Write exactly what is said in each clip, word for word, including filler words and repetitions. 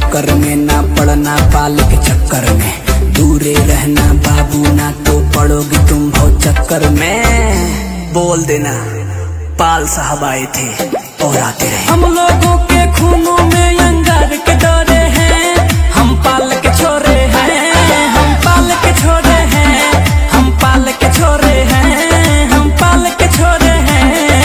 टक्कर में, ना पड़ना पाल के चक्कर में। दूरे रहना बाबू, ना तो पड़ोगे तुम बहुत चक्कर में। बोल देना पाल साहब आए थे और आते रहे। हम लोगों के खूनों में अंगार के डोरे हैं, हम पाल के छोरे हैं, हम पाल के छोरे हैं, हम पाल के छोरे हैं, हम पाल के छोरे हैं।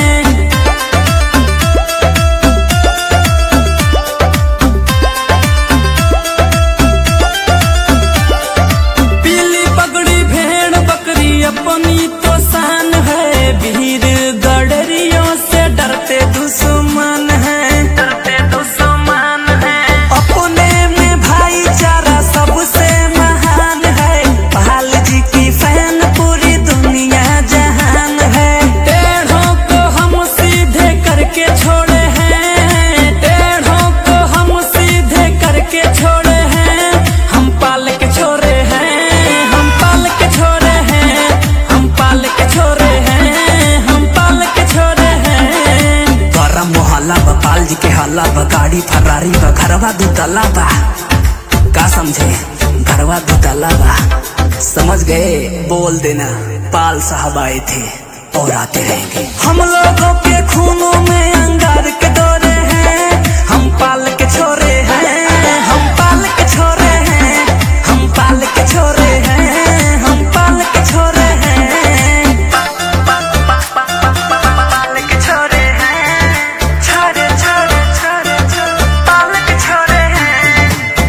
पीली पगड़ी भेड़ बकरी अपनी तो शान है, वीर गडरियों से डरते दुश्मन है, डरते दुश्मन है। अपने में भाईचारा सबसे महान है, पाल जी की फैन पूरी दुनिया जहान है। टेढ़ों को हम सीधे करके छोड़े हैं, टेढ़ों को हम सीधे करके छोड़े हैं। हम पाल के छोरे हैं, हम पाल के छोरे हैं, हम पाल के छोरे हैं, हम पाल के छोरे हैं। गरम मोहल्ला बा, पाल जी के हल्ला बा, गाड़ी फरारी बा, घरवा दू तला बा। का समझे घरवा दू तला बा, समझ गए। बोल देना पाल साहब आए थे और आते रहेंगे। हम लोगों के खूनों में अंगार के डोरे हैं, हम पाल के छोरे हैं, हम पाल के छोरे हैं, हम पाल के छोरे हैं, हम पाल के छोरे हैं। पाल के छोरे हैं, छोरे छोरे छोरे छोरे, पाल के छोरे हैं।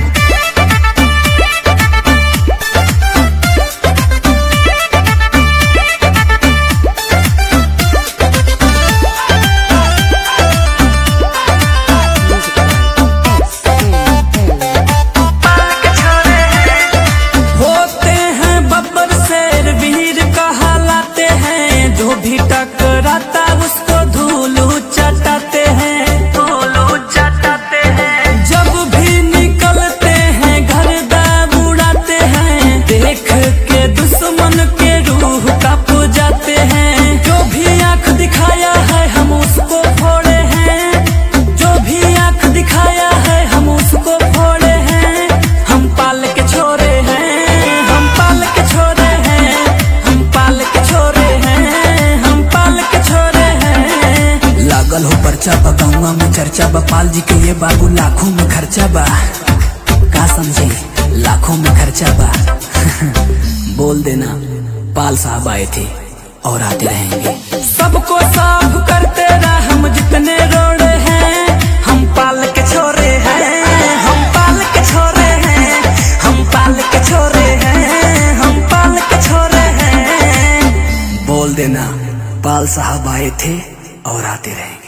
होते हैं बब्बर शेर वीर कहलाते हैं, जो भी टकराता उसको धूलू चटाते हैं, धूलू चटाते हैं। जब भी निकलते हैं घर दाब उड़ाते हैं, देख के दुश्मन के रूह कांप जाते हैं। जो भी आंख दिखाया है हम उसको फोड़े हैं, जो भी आंख दिखाया है हम उसको फोड़े हैं। हम पाल के छोरे हैं, हम पाल के छोरे हैं, हम पाल के छोरे हैं, हम पाल के छोरे हैं। लागल हो पर्चा बा, गौवा में चर्चा बा, पाल जी के ये बाबू लाखों में खर्चा बा। का समझे लाखों में खर्चा बा। बोल देना पाल साहब आए थे और आते रहेंगे। सबको साफ करते रह हम जितने रोड हैं, हम पाल के छोरे हैं, हम पाल के छोरे हैं, हम पाल के छोरे हैं, हम पाल के छोरे हैं। बोल देना पाल साहब आए थे और आते रहेंगे।